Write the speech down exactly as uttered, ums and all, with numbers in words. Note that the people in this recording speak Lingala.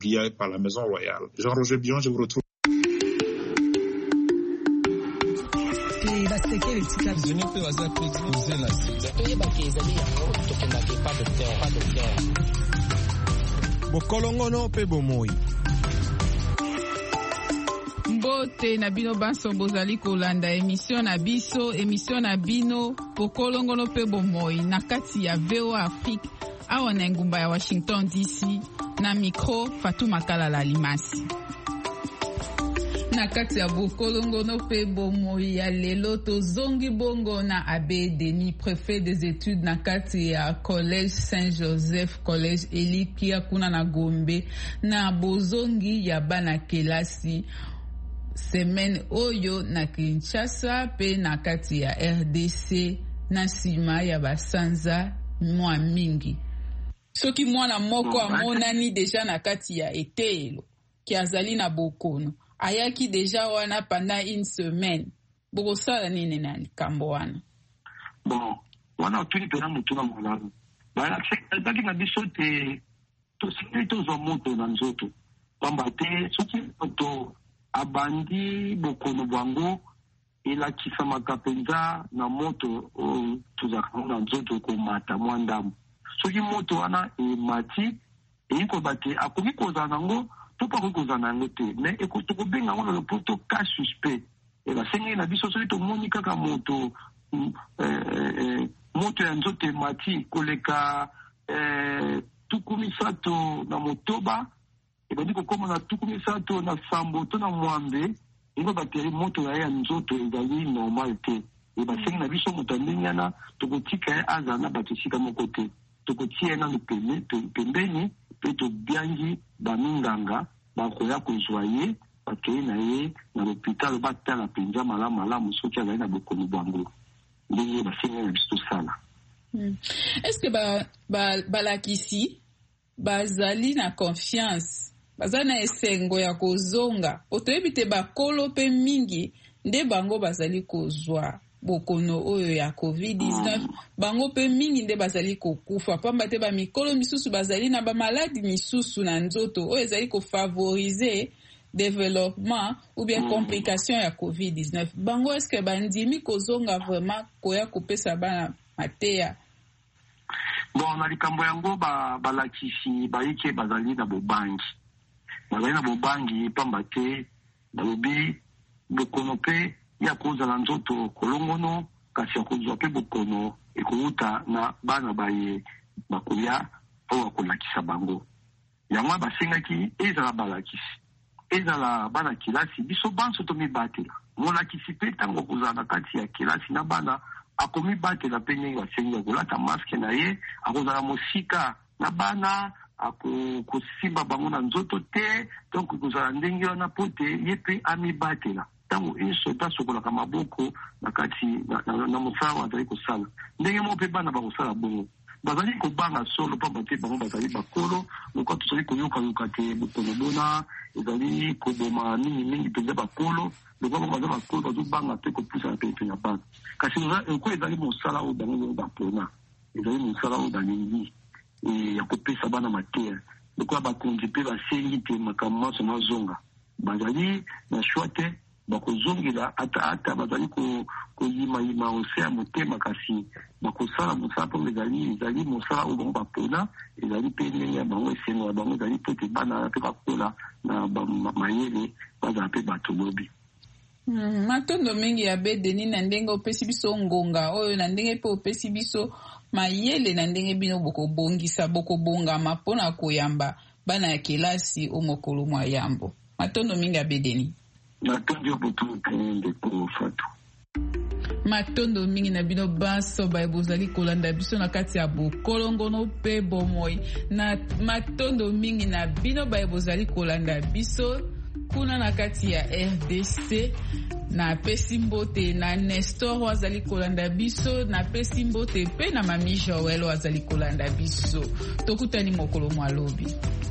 bien par la Maison Royale. Jean-Roger Bion, je vous retrouve. Bokolongono pe bomoi. Mbote na bino banso bozali kolanda émission na biso émission na bino bokolongono pe bomoi na kati ya V O A Afrique awa na ngumba ya Washington D C na micro Fatou Makala Limasi. Na kati ya bokolongono pe bomoi ya lelo tozongi bongo na Abbé Denis, préfet des études na kati ya Collège Saint-Joseph, Collège Elikia kuna na Gombe, na bozongi ya bana kelasi semaine oyo na Kinshasa pe na kati ya R D C na sima ya basanza mwa mingi. Soki mwana moko amonani deja na kati ya etelo ki azali na bokono ayaki deja wana pendant une semaine bokosala nini na likambo wana? Bon, wana otuli pena mutu na malamu balaki na biso te tosili tozwa moto na nzoto pamba te soki moto abandi bokono bwango elakisamaka mpenza na moto tozalaka na nzoto komata mwa ndamu. Soki moto wana emati eyikoba te akomi kozala nango to pa kozala nango te, me tokobenga ngo na lopoto cas suspect. Ebasengi na biso soki tomoni kaka moto moto ya nzoto emati koleka tuku misato na motoba ebandi kokoma na tuku misato na sambo to na mwambe ino bateri moto ya nzoto ezali normal te. Ebasengi na biso moto andengana tokotika ye aza na bato sika moko te, tokotia na pembeni pe tobiangi baminganga bakoya kozwa ye bakei na ye na l'hôpital batala mpenza malamu malamu soki azali na bokono bwango ndenge basengi na biso tosala. Est-ce que ba, ba, balakisi bazali na confiance bazali na esengo ya kozonga otoyebi te bakolo pe mingi nde bango bazali kozwa bokono oyo ya covid dix-neuf bango pe mingi nde bazali kokufa pamba te ba mikolo misusu bazali na ba maladi misusu na nzoto oyo ezali kofavoriser développement ou bien complication ya covid dix-neuf. Bango est-ce que bandimi kozonga vraiment koya kopesa bana mateya? Bon, na likambo yango ba balakisi baike bazali na bobangi bazali na bobangi pamba te balobi bokono pe ya kozala nzoto kolongono kasi ya kozwa pe bokono ekouta na bana baye bakoya oyo akolakisa bango. Yango basengaki ezala balakisi ezala bana kilasi biso banso tomibatela molakisi pe ntango kozala na kati ya kilasi na bana akomibatela pe ndenge basengi akolata maske na ye akozala mosika na bana akosimba bango na nzoto te donc kozala ndenge wana po te ye pe amibatela ntango esoda sokolaka maboko na kati na mosala azali kosala ndenge mo pe bana bakosala bongo bazali kobanga solo pamba te bango bazali bakolo lokola tozali koyokayoka te bokono bona ezali koboma mingimingi mpenza bakolo lokola bango baza bakolo bazobanga te kopusa na pepe ya bana kasi eko ezali mosala oyo bango bapona ezali mosala oyo balingi ya kopesa bana mateya lokola bakonzi mpe basengi te makambo maso mazonga bazali na shwa te bakozongela ata ata bazali koyimayima ose ya motema kasi bakosala mosala mpo ezali ezali mosala oyo bango bapona ezali mpe ndenge ya bango esengo ya bango ezali mpo te bana mpe bakola na mayele bazala mpe bato lobi. Matondo mingi ya Abbé Denis na ndenge opesi biso ngonga oyo na ndenge mpe opesi biso mayele na ndenge bino bokobongisa bokobongama mpona koyamba bana ya kelasi o mokolo mwa yambo. Matondo mingi ya Abbé Denis. Matondo botu kende ko fatu. Matondo mingi na bino baso ba bozali kolanda biso na kati ya bokolongono pe bomoi na matondo mingi na bino ba bozali kolanda biso kuna na kati ya R D C na pesi mbote na Nestor wazali kolanda biso na pesi mbote pe na Mami Joël wazali kolanda biso tokutani mokolo mwa lobi.